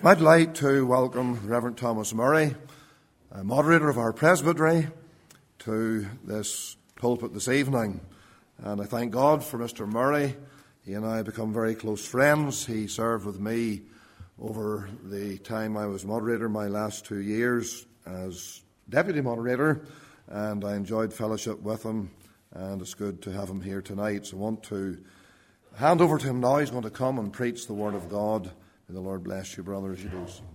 It's my delight to welcome Reverend Thomas Murray, moderator of our presbytery, to this pulpit this evening. And I thank God for Mr. Murray. He and I have become very close friends. He served with me over the time I was moderator, my last 2 years as deputy moderator, and I enjoyed fellowship with him, and it's good to have him here tonight. So I want to hand over to him now. He's going to come and preach the Word of God. May the Lord bless you, brother, as you do so.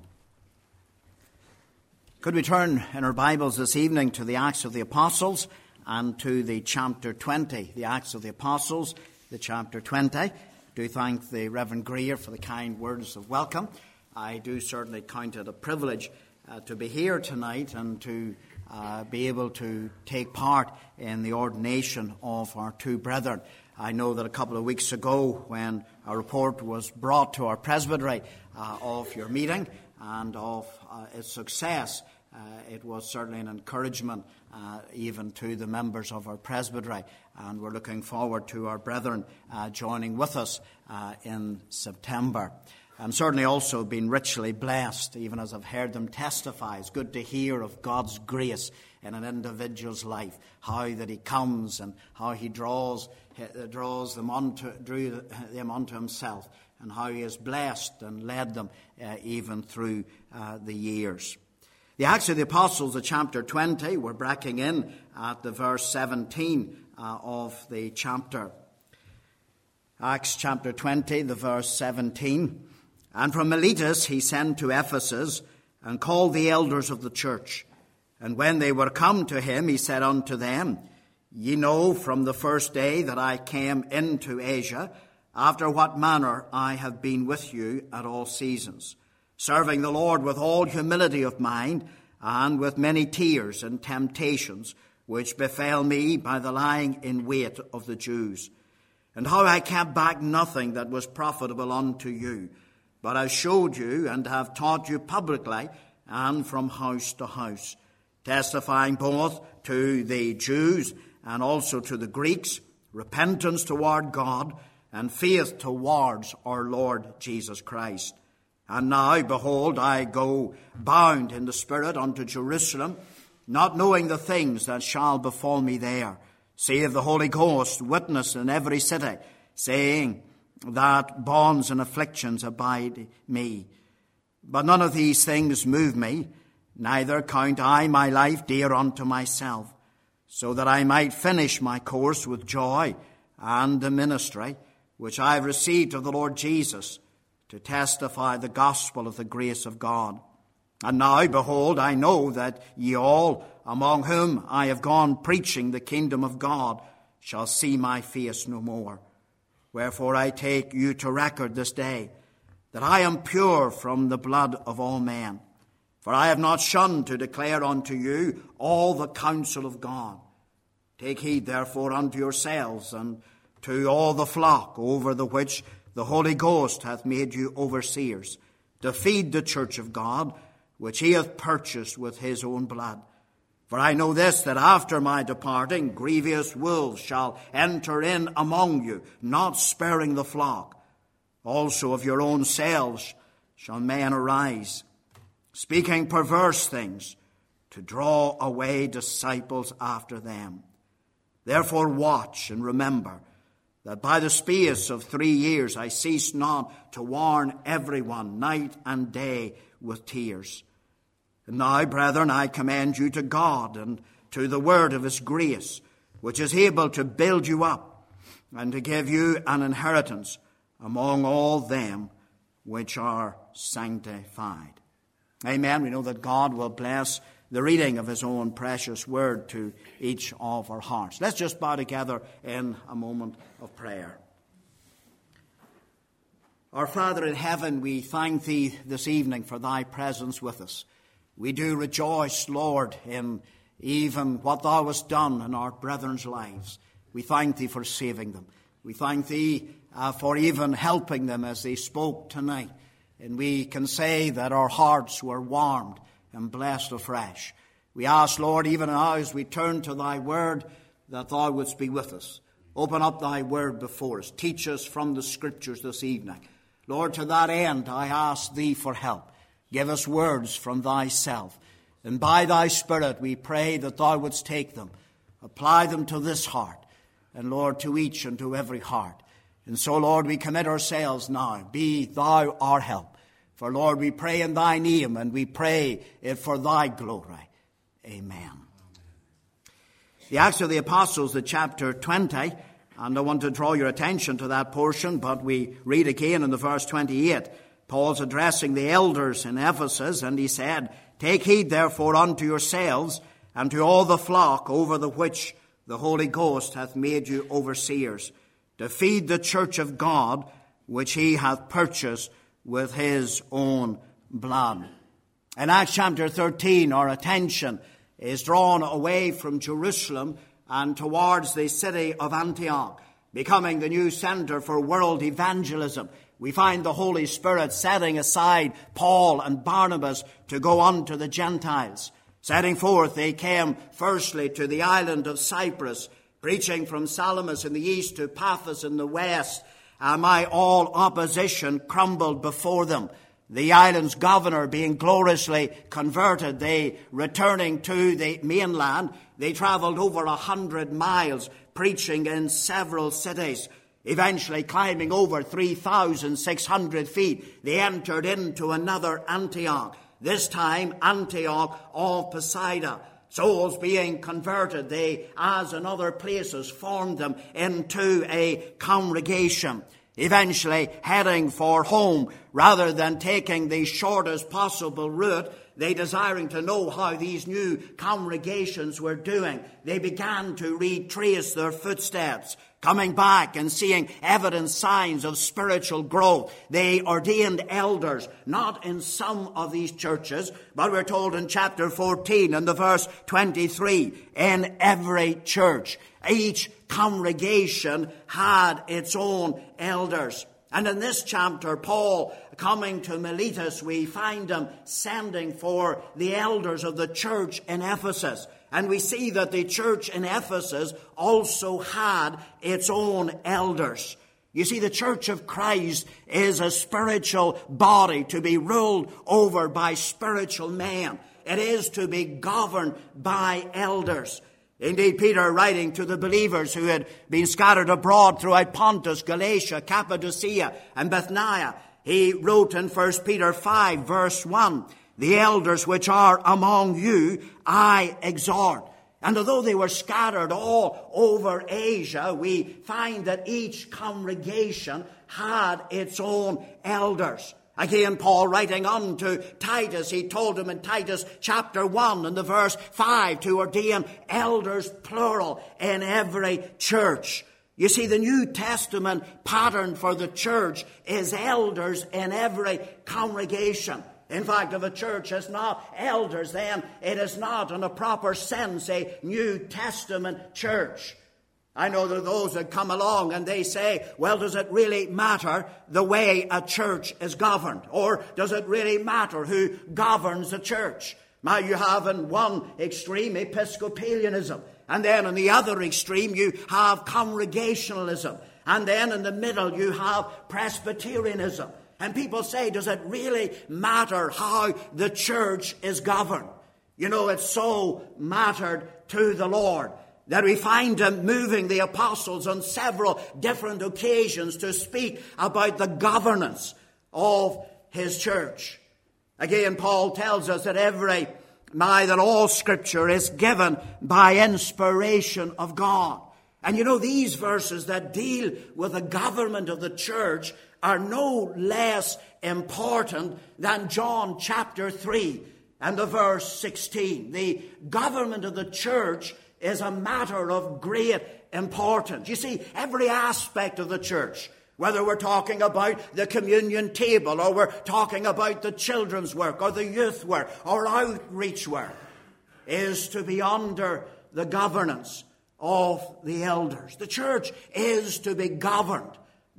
Could we turn in our Bibles this evening to the Acts of the Apostles and to the chapter 20, the Acts of the Apostles, the chapter 20. I do thank the Reverend Greer for the kind words of welcome. I do certainly count it a privilege to be here tonight and to be able to take part in the ordination of our two brethren. I know that a couple of weeks ago, when a report was brought to our presbytery of your meeting and of its success, it was certainly an encouragement even to the members of our presbytery, and we're looking forward to our brethren joining with us in September. I'm certainly also been richly blessed, even as I've heard them testify. It's good to hear of God's grace in an individual's life, how that He comes and how He drew them unto Himself, and how He has blessed and led them even through the years. The Acts of the Apostles, the chapter 20, we're breaking in at the verse 17 of the chapter. Acts chapter 20, the verse 17. And from Miletus he sent to Ephesus, and called the elders of the church. And when they were come to him, he said unto them, Ye know from the first day that I came into Asia, after what manner I have been with you at all seasons, serving the Lord with all humility of mind, and with many tears and temptations, which befell me by the lying in wait of the Jews. And how I kept back nothing that was profitable unto you, but I showed you and have taught you publicly and from house to house, testifying both to the Jews and also to the Greeks, repentance toward God and faith towards our Lord Jesus Christ. And now, behold, I go bound in the Spirit unto Jerusalem, not knowing the things that shall befall me there, save the Holy Ghost witness in every city, saying that bonds and afflictions abide me. But none of these things move me, neither count I my life dear unto myself, so that I might finish my course with joy and the ministry which I have received of the Lord Jesus, to testify the gospel of the grace of God. And now, behold, I know that ye all, among whom I have gone preaching the kingdom of God, shall see my face no more. Wherefore I take you to record this day, that I am pure from the blood of all men. For I have not shunned to declare unto you all the counsel of God. Take heed therefore unto yourselves and to all the flock over the which the Holy Ghost hath made you overseers, to feed the church of God, which He hath purchased with His own blood. For I know this, that after my departing, grievous wolves shall enter in among you, not sparing the flock. Also of your own selves shall men arise, speaking perverse things, to draw away disciples after them. Therefore watch and remember, that by the space of 3 years I ceased not to warn everyone night and day with tears. And now, brethren, I commend you to God and to the word of His grace, which is able to build you up and to give you an inheritance among all them which are sanctified. Amen. We know that God will bless the reading of His own precious word to each of our hearts. Let's just bow together in a moment of prayer. Our Father in heaven, we thank Thee this evening for Thy presence with us. We do rejoice, Lord, in even what Thou hast done in our brethren's lives. We thank Thee for saving them. We thank Thee for even helping them as they spoke tonight. And we can say that our hearts were warmed and blessed afresh. We ask, Lord, even now as we turn to Thy word, that Thou wouldst be with us. Open up Thy word before us. Teach us from the Scriptures this evening. Lord, to that end, I ask Thee for help. Give us words from thyself. And by thy Spirit we pray that thou wouldst take them, apply them to this heart, and Lord, to each and to every heart. And so, Lord, we commit ourselves now. Be thou our help. For, Lord, we pray in thy name, and we pray it for thy glory. Amen. The Acts of the Apostles, the chapter 20, and I want to draw your attention to that portion, but we read again in the verse 28. Paul's addressing the elders in Ephesus, and he said, Take heed therefore unto yourselves and to all the flock over the which the Holy Ghost hath made you overseers, to feed the church of God, which he hath purchased with his own blood. In Acts chapter 13, our attention is drawn away from Jerusalem and towards the city of Antioch, becoming the new center for world evangelism. We find the Holy Spirit setting aside Paul and Barnabas to go on to the Gentiles. Setting forth, they came firstly to the island of Cyprus, preaching from Salamis in the east to Paphos in the west. All opposition crumbled before them. The island's governor being gloriously converted, they returning to the mainland, they traveled over 100 miles, preaching in several cities. Eventually climbing over 3,600 feet, they entered into another Antioch. This time, Antioch of Pisidia. Souls being converted, they, as in other places, formed them into a congregation. Eventually heading for home, rather than taking the shortest possible route, they desiring to know how these new congregations were doing, they began to retrace their footsteps. Coming back and seeing evident signs of spiritual growth, they ordained elders, not in some of these churches, but we're told in chapter 14 and the verse 23, in every church. Each congregation had its own elders. And in this chapter, Paul, coming to Miletus, we find him sending for the elders of the church in Ephesus. And we see that the church in Ephesus also had its own elders. You see, the church of Christ is a spiritual body to be ruled over by spiritual men. It is to be governed by elders. Indeed, Peter, writing to the believers who had been scattered abroad throughout Pontus, Galatia, Cappadocia, and Bithynia, he wrote in 1 Peter 5, verse 1, The elders which are among you, I exhort. And although they were scattered all over Asia, we find that each congregation had its own elders. Again, Paul writing on to Titus, he told him in Titus chapter 1 and the verse 5 to ordain elders plural in every church. You see, the New Testament pattern for the church is elders in every congregation. In fact, if a church has not elders, then it is not in a proper sense a New Testament church. I know there are those that come along and they say, well, does it really matter the way a church is governed? Or does it really matter who governs the church? Now you have in one extreme Episcopalianism, and then in the other extreme you have Congregationalism, and then in the middle you have Presbyterianism. And people say, does it really matter how the church is governed? You know, it so mattered to the Lord that we find him moving the apostles on several different occasions to speak about the governance of his church. Again, Paul tells us that all Scripture is given by inspiration of God. And you know, these verses that deal with the government of the church are no less important than John chapter 3 and the verse 16. The government of the church is a matter of great importance. You see, every aspect of the church, whether we're talking about the communion table, or we're talking about the children's work, or the youth work, or outreach work, is to be under the governance of the elders. The church is to be governed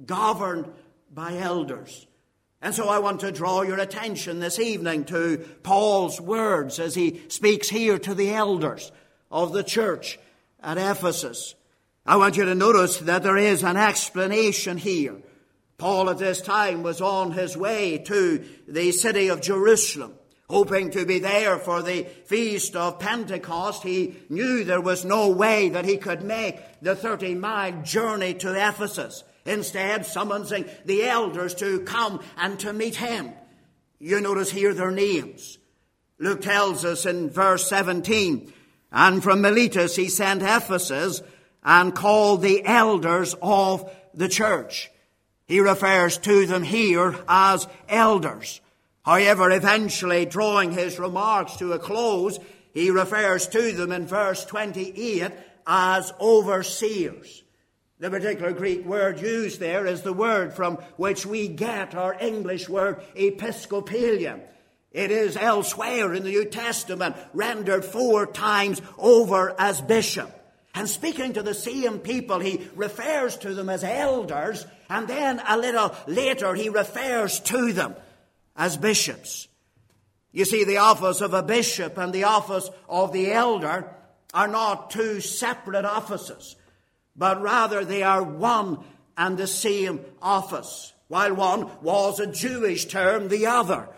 by elders. And so I want to draw your attention this evening to Paul's words as he speaks here to the elders of the church at Ephesus. I want you to notice that there is an explanation here Paul at this time was on his way to the city of Jerusalem, hoping to be there for the feast of Pentecost. He knew there was no way that he could make the 30-mile journey to Ephesus, instead summoning the elders to come and to meet him. You notice here their names. Luke tells us in verse 17, and from Miletus he sent Ephesus and called the elders of the church. He refers to them here as elders. However, eventually drawing his remarks to a close, he refers to them in verse 28 as overseers. The particular Greek word used there is the word from which we get our English word Episcopalian. It is elsewhere in the New Testament rendered 4 times over as bishop. And speaking to the same people, he refers to them as elders, and then a little later he refers to them as bishops. You see, the office of a bishop and the office of the elder are not 2 separate offices, but rather they are one and the same office. While one was a Jewish term, the other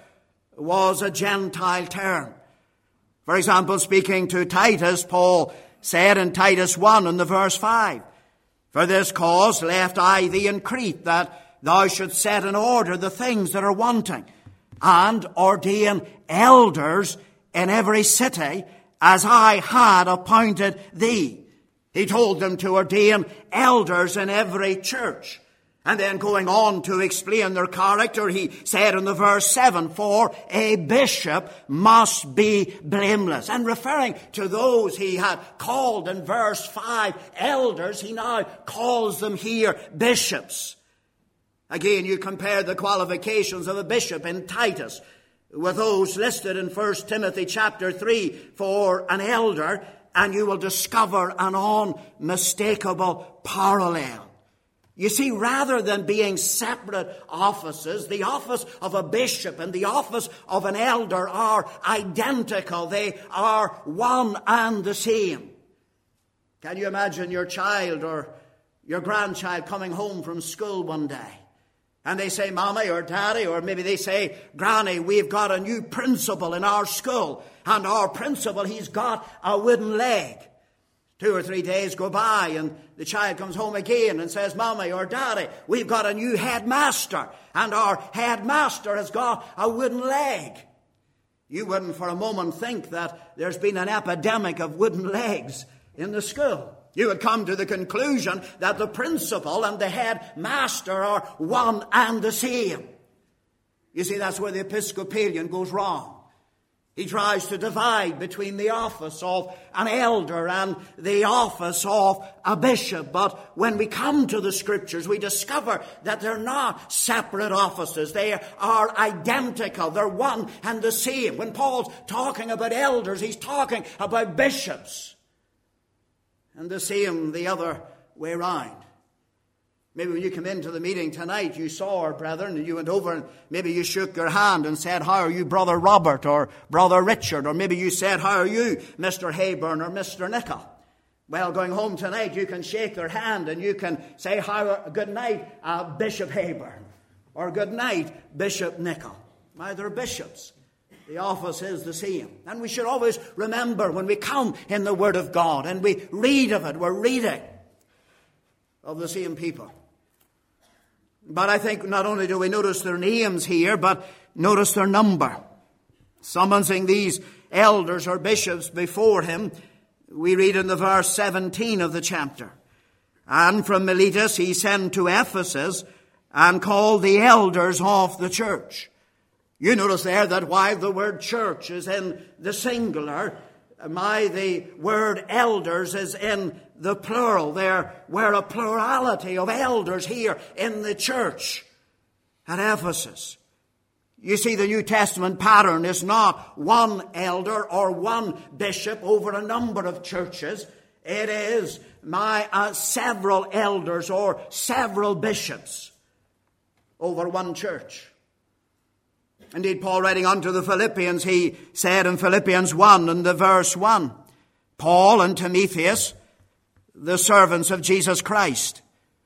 was a Gentile term. For example, speaking to Titus, Paul said in Titus 1 in the verse 5, for this cause left I thee in Crete, that thou shouldst set in order the things that are wanting, and ordain elders in every city, as I had appointed thee. He told them to ordain elders in every church. And then going on to explain their character, he said in the verse 7, for a bishop must be blameless. And referring to those he had called in verse 5 elders, he now calls them here bishops. Again, you compare the qualifications of a bishop in Titus with those listed in 1 Timothy chapter 3 for an elder, and you will discover an unmistakable parallel. You see, rather than being separate offices, the office of a bishop and the office of an elder are identical. They are one and the same. Can you imagine your child or your grandchild coming home from school one day? And they say, Mommy or Daddy, or maybe they say, Granny, we've got a new principal in our school. And our principal, he's got a wooden leg. 2 or 3 days go by and the child comes home again and says, Mommy or Daddy, we've got a new headmaster. And our headmaster has got a wooden leg. You wouldn't for a moment think that there's been an epidemic of wooden legs in the school. You would come to the conclusion that the principal and the headmaster are one and the same. You see, that's where the Episcopalian goes wrong. He tries to divide between the office of an elder and the office of a bishop. But when we come to the Scriptures, we discover that they're not separate offices. They are identical. They're one and the same. When Paul's talking about elders, he's talking about bishops. And the same the other way around. Maybe when you come into the meeting tonight, you saw our brethren and you went over and maybe you shook your hand and said, how are you, Brother Robert or Brother Richard? Or maybe you said, how are you, Mr. Hayburn or Mr. Nichol? Well, going home tonight, you can shake their hand and you can say, good night, Bishop Hayburn. Or good night, Bishop Nichol. Now, they're bishops. The office is the same. And we should always remember when we come in the Word of God and we read of it, we're reading of the same people. But I think not only do we notice their names here, but notice their number. Summoning these elders or bishops before him, we read in the verse 17 of the chapter. And from Miletus he sent to Ephesus and called the elders of the church. You notice there that while the word church is in the singular, the word elders is in the plural. There were a plurality of elders here in the church at Ephesus. You see, the New Testament pattern is not one elder or one bishop over a number of churches. It is several elders or several bishops over one church. Indeed, Paul writing unto the Philippians, he said in Philippians 1 and the verse 1, Paul and Timotheus, the servants of Jesus Christ,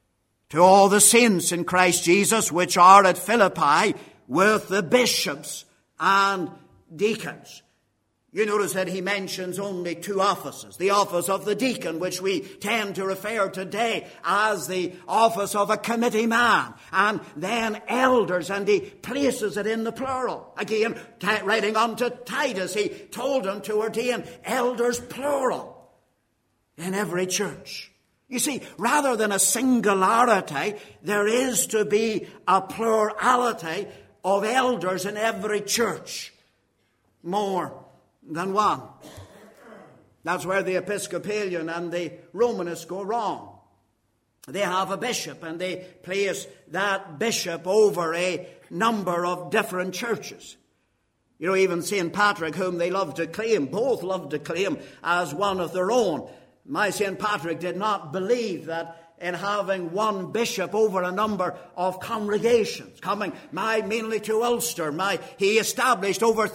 to all the saints in Christ Jesus which are at Philippi, with the bishops and deacons. You notice that he mentions only two offices. The office of the deacon, which we tend to refer today as the office of a committee man, and then elders, and he places it in the plural. Again, writing on to Titus, he told him to ordain elders plural in every church. You see, rather than a singularity, there is to be a plurality of elders in every church. More than one. That's where the Episcopalian and the Romanists go wrong. They have a bishop and they place that bishop over a number of different churches. You know, even St. Patrick, whom they love to claim, both love to claim as one of their own. My St. Patrick did not believe that in having one bishop over a number of congregations, coming mainly to Ulster. He established over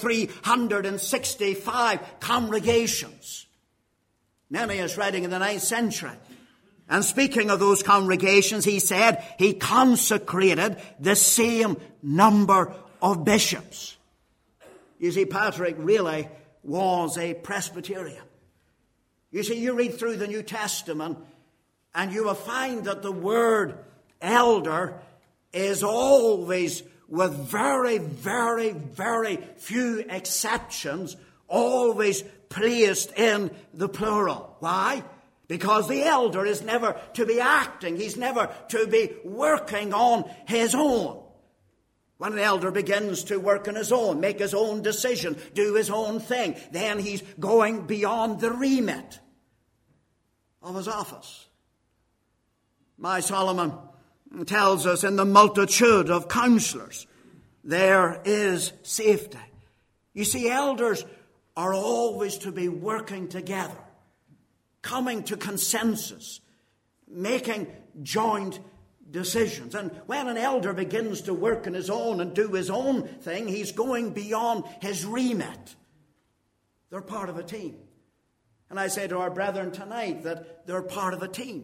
365 congregations. Nennius, writing in the 9th century, and speaking of those congregations, he said he consecrated the same number of bishops. You see, Patrick really was a Presbyterian. You see, you read through the New Testament, and you will find that the word elder is always, with very, very, very few exceptions, always placed in the plural. Why? Because the elder is never to be acting. He's never to be working on his own. When an elder begins to work on his own, make his own decision, do his own thing, then he's going beyond the remit of his office. My Solomon tells us, in the multitude of counselors, there is safety. You see, elders are always to be working together, coming to consensus, making joint decisions. And when an elder begins to work on his own and do his own thing, he's going beyond his remit. They're part of a team. And I say to our brethren tonight that they're part of a team.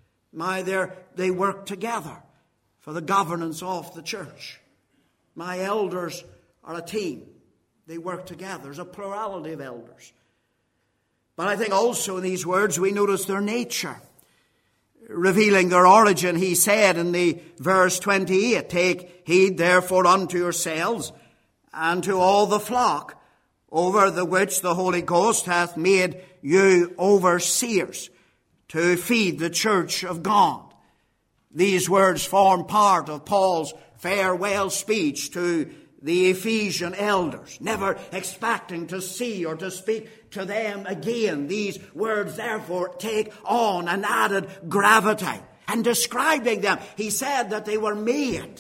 They work together for the governance of the church. My elders are a team. They work together. There's a plurality of elders. But I think also in these words we notice their nature. Revealing their origin, he said in the verse 28, "Take heed therefore unto yourselves and to all the flock, over the which the Holy Ghost hath made you overseers, to feed the church of God." These words form part of Paul's farewell speech to the Ephesian elders, never expecting to see or to speak to them again. These words therefore take on an added gravity. And describing them, he said that they were made,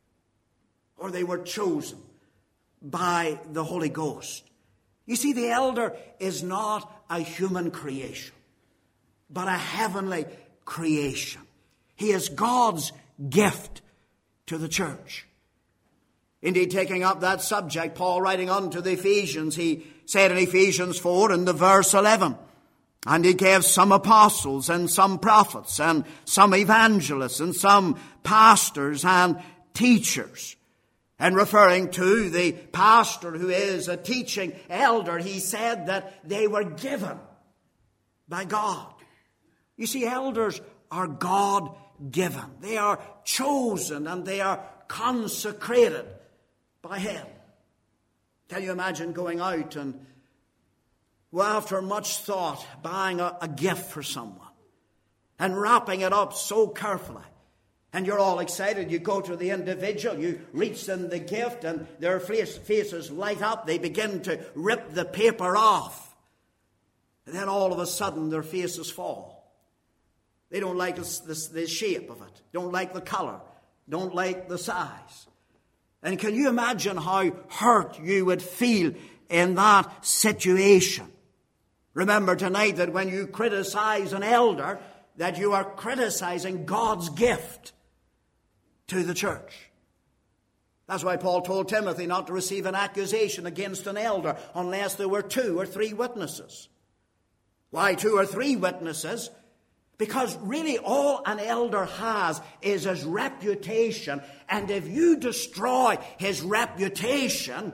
or they were chosen by the Holy Ghost. You see, the elder is not a human creation, but a heavenly creation. He is God's gift to the church. Indeed, taking up that subject, Paul, writing on to the Ephesians, he said in Ephesians 4 in the verse 11, "And he gave some apostles and some prophets and some evangelists and some pastors and teachers." And referring to the pastor who is a teaching elder, he said that they were given by God. You see, elders are God-given. They are chosen and they are consecrated by Him. Can you imagine going out and, well, after much thought, buying a gift for someone and wrapping it up so carefully? And you're all excited. You go to the individual, you reach them the gift, and their faces light up. They begin to rip the paper off. And then all of a sudden their faces fall. They don't like the shape of it, don't like the color, don't like the size. And can you imagine how hurt you would feel in that situation? Remember tonight that when you criticize an elder, that you are criticizing God's gift to the church. That's why Paul told Timothy not to receive an accusation against an elder unless there were 2 or 3 witnesses. Why 2 or 3 witnesses? Because really all an elder has is his reputation. And if you destroy his reputation,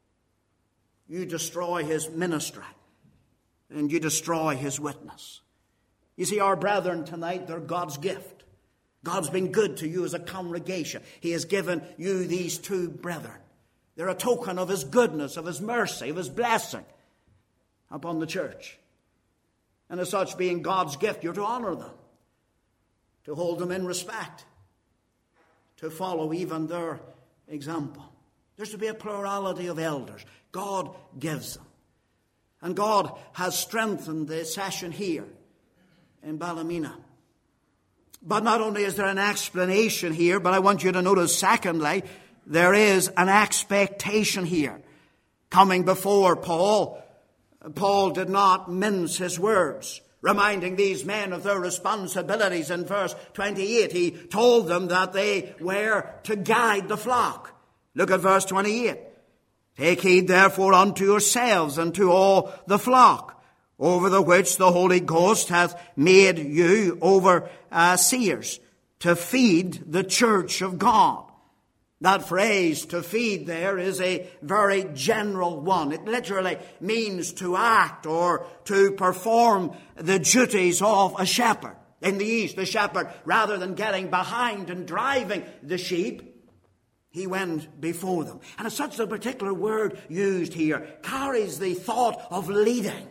you destroy his ministry. And you destroy his witness. You see, our brethren tonight, they're God's gift. God's been good to you as a congregation. He has given you these two brethren. They're a token of his goodness, of his mercy, of his blessing upon the church. And as such, being God's gift, you're to honor them, to hold them in respect, to follow even their example. There's to be a plurality of elders. God gives them. And God has strengthened the session here in Ballymena. But not only is there an explanation here, but I want you to notice, secondly, there is an expectation here. Coming before Paul, Paul did not mince his words, reminding these men of their responsibilities. In verse 28, he told them that they were to guide the flock. Look at verse 28. Take heed therefore unto yourselves and to all the flock, over the which the Holy Ghost hath made you overseers, to feed the church of God. That phrase, to feed, there is a very general one. It literally means to act or to perform the duties of a shepherd. In the East, the shepherd, rather than getting behind and driving the sheep, he went before them. And as such, the particular word used here carries the thought of leading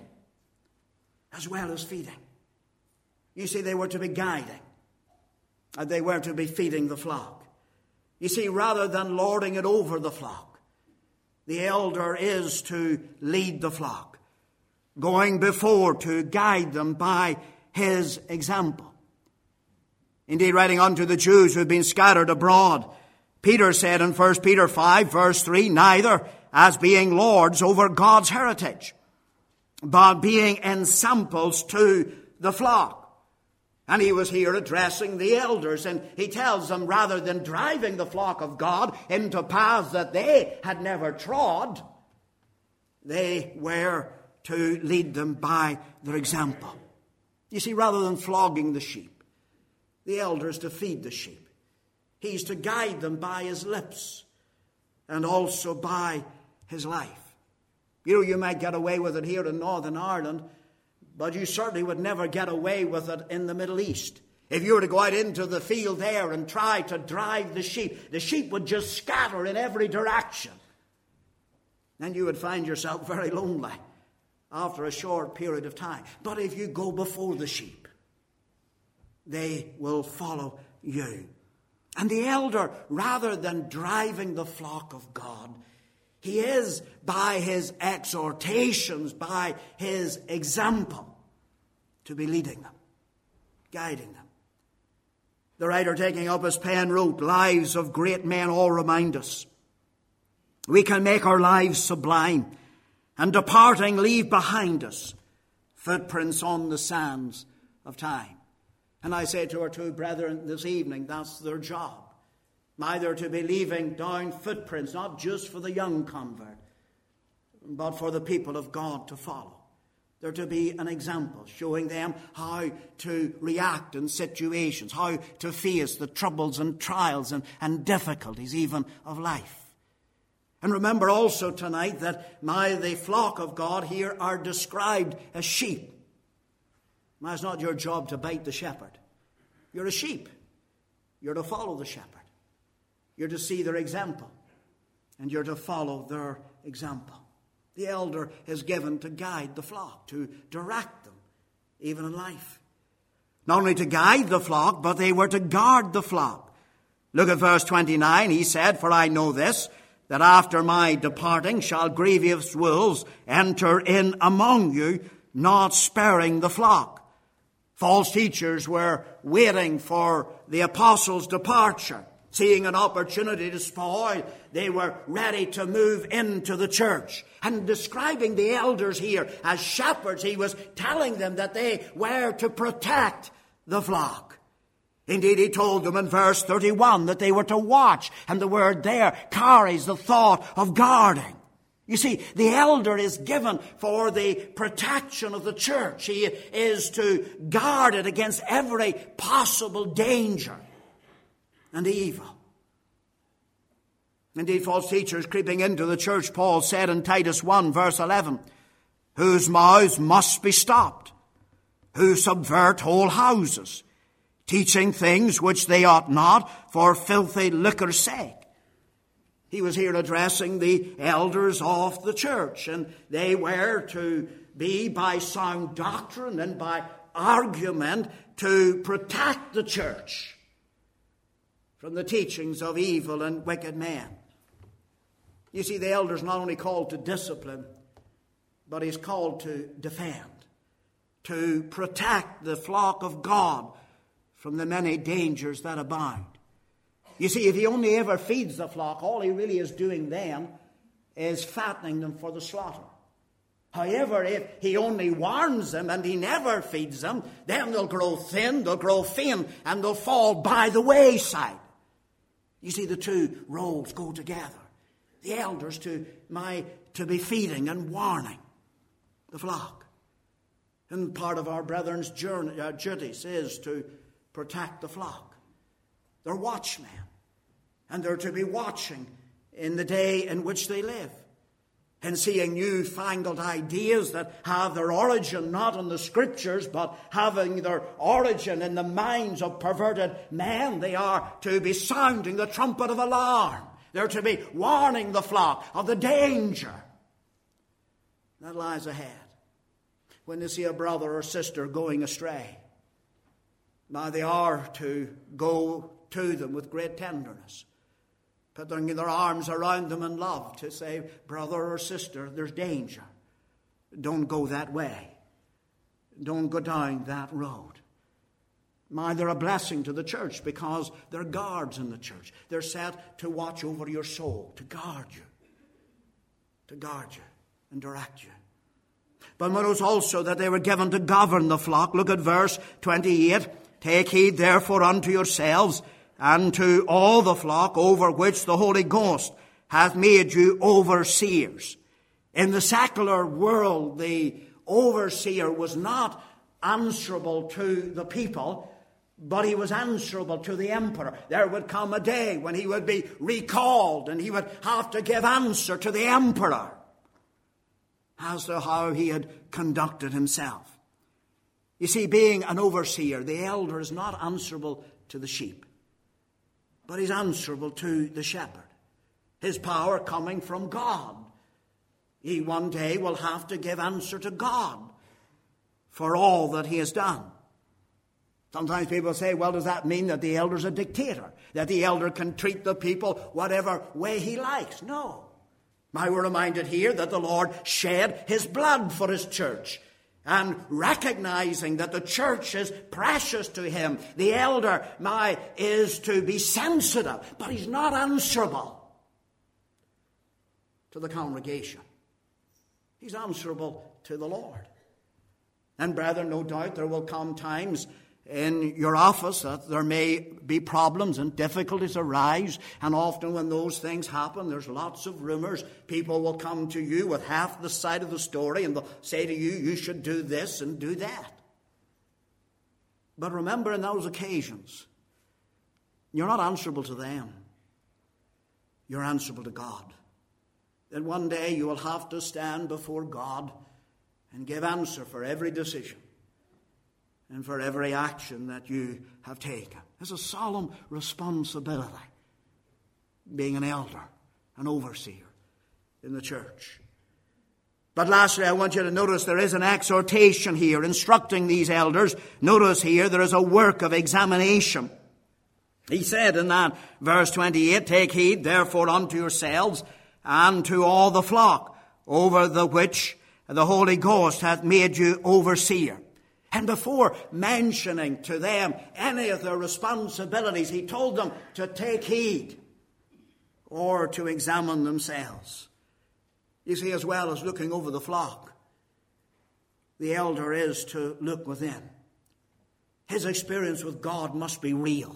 as well as feeding. You see, they were to be guiding, and they were to be feeding the flock. You see, rather than lording it over the flock, the elder is to lead the flock, going before to guide them by his example. Indeed, writing unto the Jews who had been scattered abroad, Peter said in 1 Peter 5, verse 3, neither as being lords over God's heritage, but being ensamples to the flock. And he was here addressing the elders, and he tells them, rather than driving the flock of God into paths that they had never trod, they were to lead them by their example. You see, rather than flogging the sheep, the elders to feed the sheep. He's to guide them by his lips and also by his life. You know, you might get away with it here in Northern Ireland, but you certainly would never get away with it in the Middle East. If you were to go out into the field there and try to drive the sheep would just scatter in every direction. And you would find yourself very lonely after a short period of time. But if you go before the sheep, they will follow you. And the elder, rather than driving the flock of God, he is, by his exhortations, by his example, to be leading them, guiding them. The writer, taking up his pen, wrote, lives of great men all remind us. We can make our lives sublime, and departing leave behind us footprints on the sands of time. And I say to our two brethren this evening, that's their job. Neither to be leaving down footprints, not just for the young convert, but for the people of God to follow. They're to be an example, showing them how to react in situations, how to face the troubles and trials and difficulties even of life. And remember also tonight that now the flock of God here are described as sheep. Now, it's not your job to bite the shepherd. You're a sheep. You're to follow the shepherd. You're to see their example. And you're to follow their example. The elder is given to guide the flock, to direct them, even in life. Not only to guide the flock, but they were to guard the flock. Look at verse 29. He said, for I know this, that after my departing shall grievous wolves enter in among you, not sparing the flock. False teachers were waiting for the apostles' departure, seeing an opportunity to spoil. They were ready to move into the church. And describing the elders here as shepherds, he was telling them that they were to protect the flock. Indeed, he told them in verse 31 that they were to watch, and the word there carries the thought of guarding. You see, the elder is given for the protection of the church. He is to guard it against every possible danger and evil. Indeed, false teachers creeping into the church, Paul said in Titus 1, verse 11, whose mouths must be stopped, who subvert whole houses, teaching things which they ought not for filthy lucre's sake. He was here addressing the elders of the church, and they were to be, by sound doctrine and by argument, to protect the church from the teachings of evil and wicked men. You see, the elder is not only called to discipline, but he's called to defend, to protect the flock of God from the many dangers that abound. You see, if he only ever feeds the flock, all he really is doing then is fattening them for the slaughter. However, if he only warns them and he never feeds them, then they'll grow thin, they'll grow faint, and they'll fall by the wayside. You see, the two roles go together. The elders to be feeding and warning the flock. And part of our brethren's duties is to protect the flock. They're watchmen. And they're to be watching in the day in which they live. And seeing newfangled ideas that have their origin not in the Scriptures, but having their origin in the minds of perverted men, they are to be sounding the trumpet of alarm. They're to be warning the flock of the danger that lies ahead when they see a brother or sister going astray. Now they are to go to them with great tenderness, putting their arms around them in love, to say, brother or sister, there's danger. Don't go that way. Don't go down that road. They're a blessing to the church because they're guards in the church. They're set to watch over your soul, to guard you and direct you. But notice also that they were given to govern the flock. Look at verse 28. Take heed therefore unto yourselves and to all the flock over which the Holy Ghost hath made you overseers. In the secular world, the overseer was not answerable to the people, but he was answerable to the emperor. There would come a day when he would be recalled and he would have to give answer to the emperor as to how he had conducted himself. You see, being an overseer, the elder is not answerable to the sheep, but he's answerable to the shepherd. His power coming from God. He one day will have to give answer to God for all that he has done. Sometimes people say, well, does that mean that the elder's a dictator? That the elder can treat the people whatever way he likes? No. We're reminded here that the Lord shed his blood for his church. And recognizing that the church is precious to him, the elder is to be sensitive, but he's not answerable to the congregation. He's answerable to the Lord. And brethren, no doubt there will come times in your office that there may be problems and difficulties arise, and often when those things happen, there's lots of rumors. People will come to you with half the side of the story and they'll say to you, you should do this and do that. But remember, in those occasions, you're not answerable to them. You're answerable to God. That one day you will have to stand before God and give answer for every decision and for every action that you have taken. It's a solemn responsibility, being an elder, an overseer in the church. But lastly, I want you to notice there is an exhortation here instructing these elders. Notice here there is a work of examination. He said in that verse 28, take heed therefore unto yourselves and to all the flock over the which the Holy Ghost hath made you overseer. And before mentioning to them any of their responsibilities, he told them to take heed or to examine themselves. You see, as well as looking over the flock, the elder is to look within. His experience with God must be real,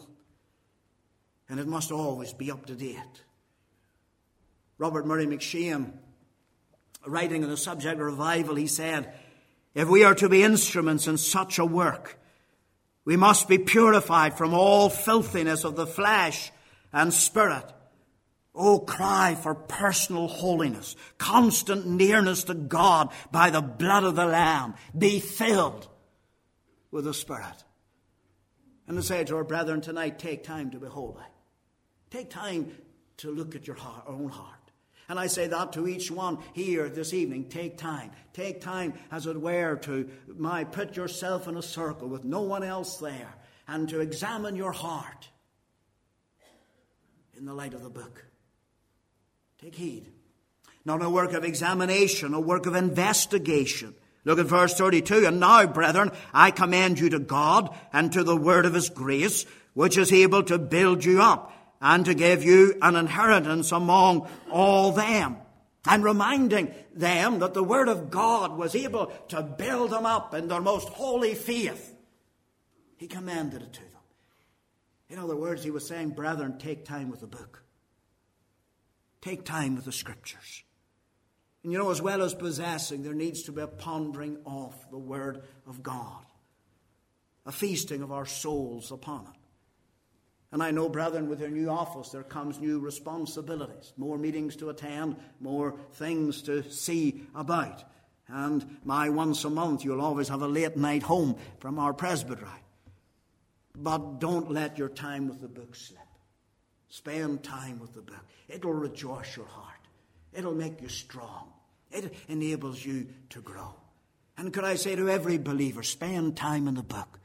and it must always be up to date. Robert Murray McShane writing on the subject of revival, he said, if we are to be instruments in such a work, we must be purified from all filthiness of the flesh and spirit. Oh, cry for personal holiness, constant nearness to God by the blood of the Lamb. Be filled with the Spirit. And to say to our brethren tonight, take time to be holy. Take time to look at your own heart. And I say that to each one here this evening. Take time. Take time, as it were, to put yourself in a circle with no one else there and to examine your heart in the light of the book. Take heed. Not a work of examination, a work of investigation. Look at verse 32. And now, brethren, I commend you to God and to the word of his grace, which is able to build you up and to give you an inheritance among all them. And reminding them that the word of God was able to build them up in their most holy faith. He commended it to them. In other words, he was saying, brethren, take time with the book. Take time with the Scriptures. And you know, as well as possessing, there needs to be a pondering of the Word of God. A feasting of our souls upon it. And I know, brethren, with your new office, there comes new responsibilities. More meetings to attend, more things to see about. And once a month, you'll always have a late night home from our presbytery. But don't let your time with the book slip. Spend time with the book. It'll rejoice your heart. It'll make you strong. It enables you to grow. And could I say to every believer, spend time in the book.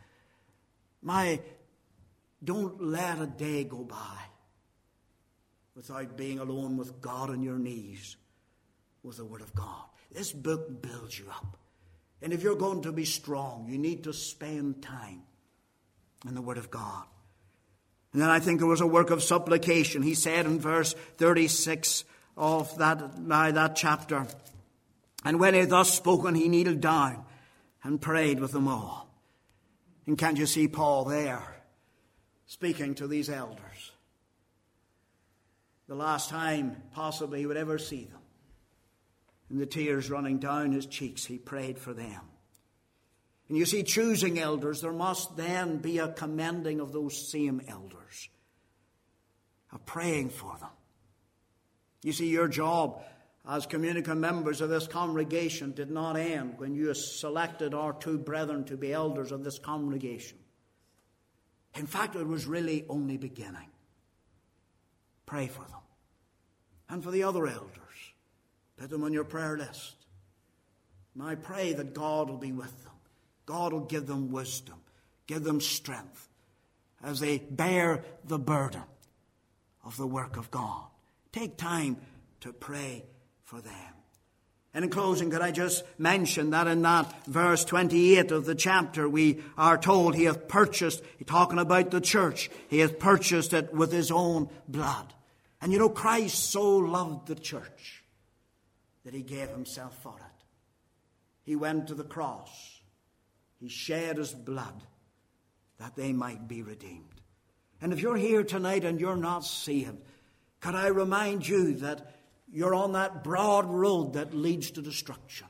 Don't let a day go by without being alone with God on your knees with the Word of God. This book builds you up. And if you're going to be strong, you need to spend time in the Word of God. And then I think there was a work of supplication. He said in verse 36 of that chapter, and when he had thus spoken, he kneeled down and prayed with them all. And can't you see Paul there speaking to these elders? The last time possibly he would ever see them. And the tears running down his cheeks, he prayed for them. And you see, choosing elders, there must then be a commending of those same elders. A praying for them. You see, your job as communicant members of this congregation did not end when you selected our two brethren to be elders of this congregation. In fact, it was really only beginning. Pray for them. And for the other elders, put them on your prayer list. And I pray that God will be with them. God will give them wisdom, give them strength as they bear the burden of the work of God. Take time to pray for them. And in closing, could I just mention that in that verse 28 of the chapter, we are told he hath purchased, talking about the church, he hath purchased it with his own blood. And you know, Christ so loved the church that he gave himself for it. He went to the cross. He shed his blood that they might be redeemed. And if you're here tonight and you're not saved, could I remind you that you're on that broad road that leads to destruction.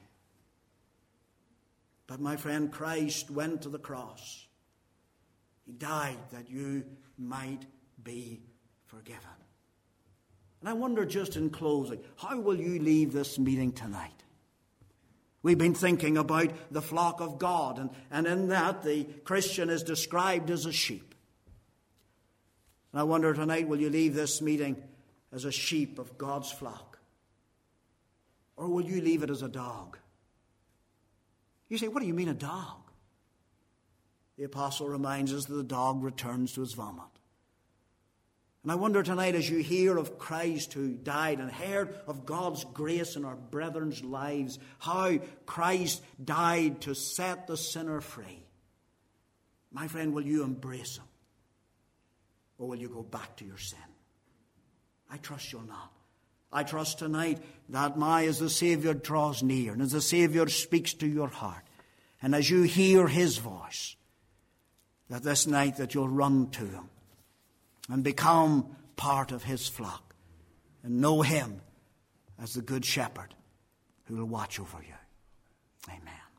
But my friend, Christ went to the cross. He died that you might be forgiven. And I wonder, just in closing, how will you leave this meeting tonight? We've been thinking about the flock of God, and in that the Christian is described as a sheep. And I wonder tonight, will you leave this meeting as a sheep of God's flock? Or will you leave it as a dog? You say, what do you mean a dog? The apostle reminds us that the dog returns to his vomit. And I wonder tonight, as you hear of Christ who died and heard of God's grace in our brethren's lives, how Christ died to set the sinner free. My friend, will you embrace him? Or will you go back to your sin? I trust you'll not. I trust tonight that as the Savior draws near and as the Savior speaks to your heart, and as you hear his voice, that this night that you'll run to him and become part of his flock and know him as the good shepherd who will watch over you. Amen.